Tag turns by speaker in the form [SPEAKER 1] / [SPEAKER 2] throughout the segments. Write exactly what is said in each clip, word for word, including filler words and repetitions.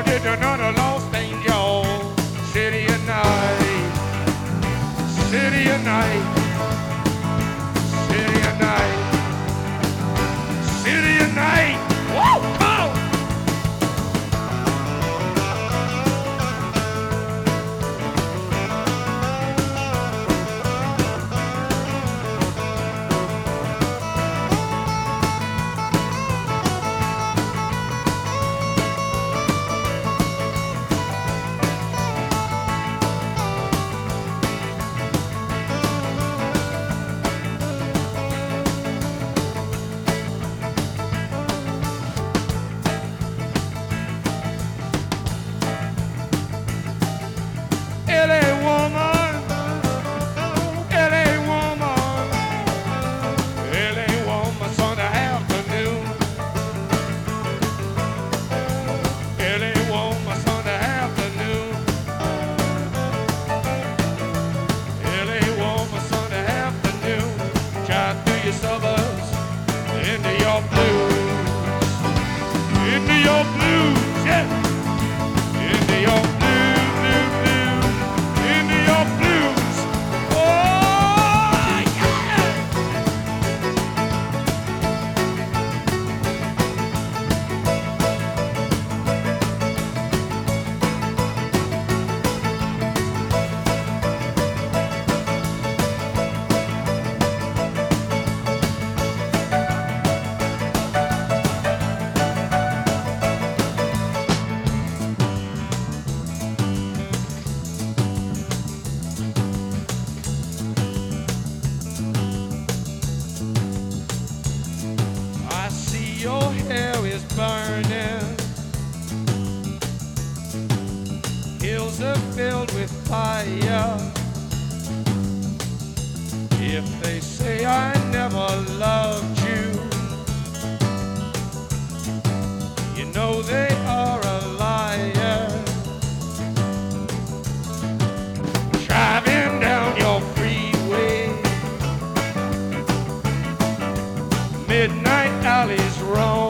[SPEAKER 1] did another lost angel. City at night, city at night, city at night, city at night. Woo! Come on! L A woman, L A woman, L A woman Sunday afternoon. L A woman Sunday afternoon. L A woman Sunday afternoon. Drive through your suburbs into your blues, into your blues, yeah, into your blues. Your hair is burning, hills are filled with fire. If they say I never loved you, you know they are a liar. Driving down your freeway, midnight alleys roam,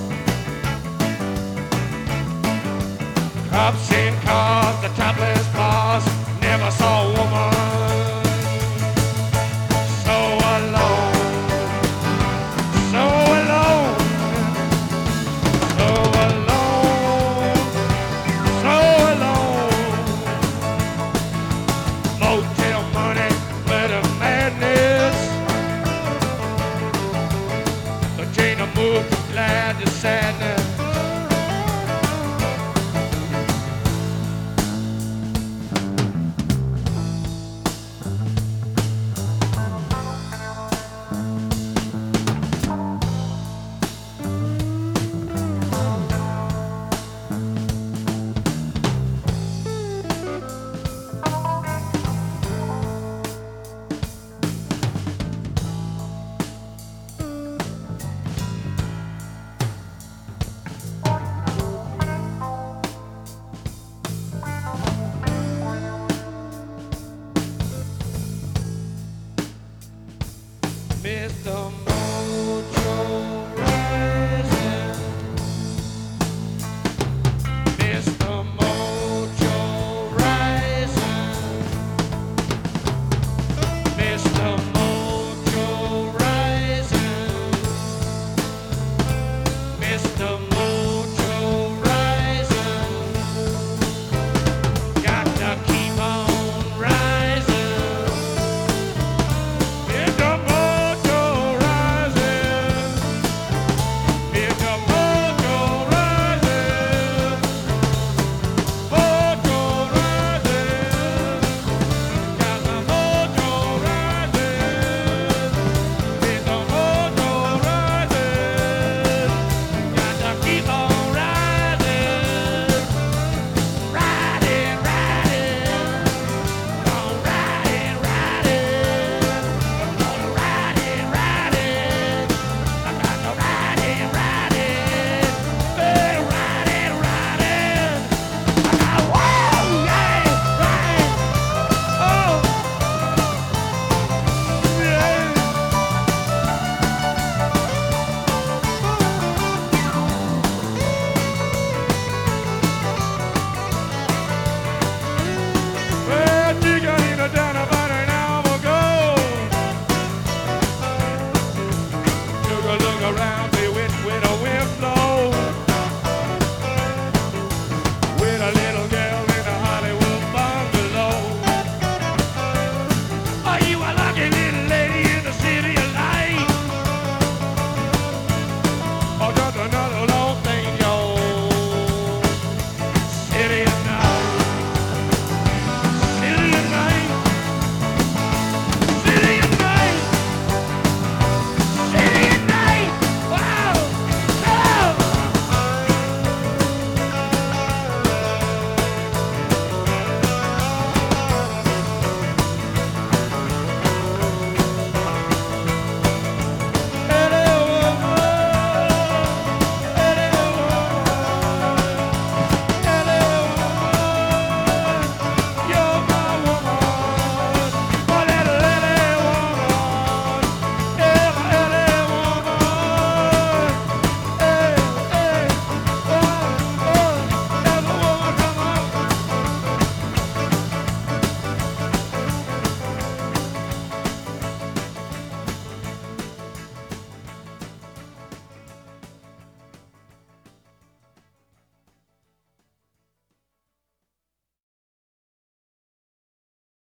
[SPEAKER 1] cops in cars, the topless bars, never saw a woman so alone, so alone, so alone, so alone. Motel money, glitter madness. Jane moved, glad to sadness.